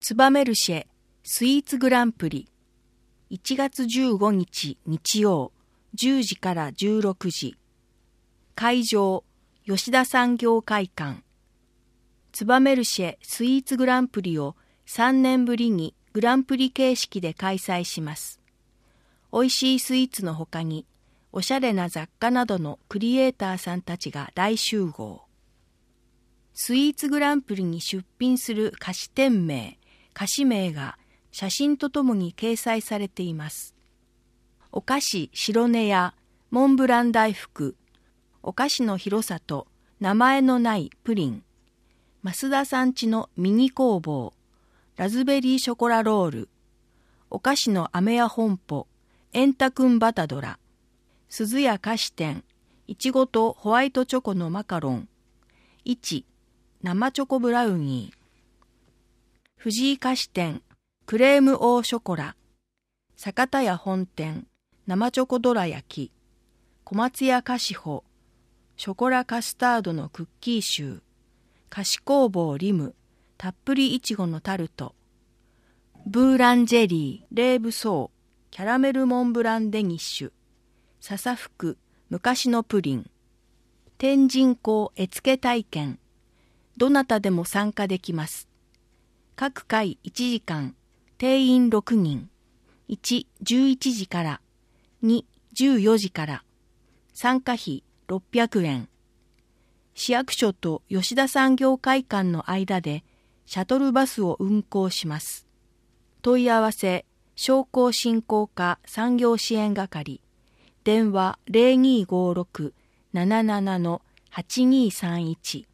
ツバメルシェスイーツグランプリ1月15日日曜10時から16時会場吉田産業会館ツバメルシェスイーツグランプリを3年ぶりにグランプリ形式で開催します。美味しいスイーツの他におしゃれな雑貨などのクリエイターさんたちが大集合。スイーツグランプリに出品する菓子店名、菓子名が写真とともに掲載されています。お菓子白根やモンブラン大福、お菓子の広さと名前のないプリン、増田さんちのミニ工房、ラズベリーショコラロール、お菓子の飴屋本舗、エンタクンバタドラ、鈴屋菓子店、いちごとホワイトチョコのマカロン、1、生チョコブラウニー、藤井菓子店、クレームオーショコラ、酒田屋本店、生チョコどら焼き、小松屋菓子舗、ショコラカスタードのクッキーシュー、菓子工房リム、たっぷりいちごのタルト、ブーランジェリー、レーブソー、キャラメルモンブランデニッシュ、笹福、昔のプリン、天神港絵付け体験、どなたでも参加できます。各回1時間、定員6人、1、11時から、2、14時から、参加費600円。市役所と吉田産業会館の間でシャトルバスを運行します。問い合わせ、商工振興課産業支援係、電話 0256-77-8231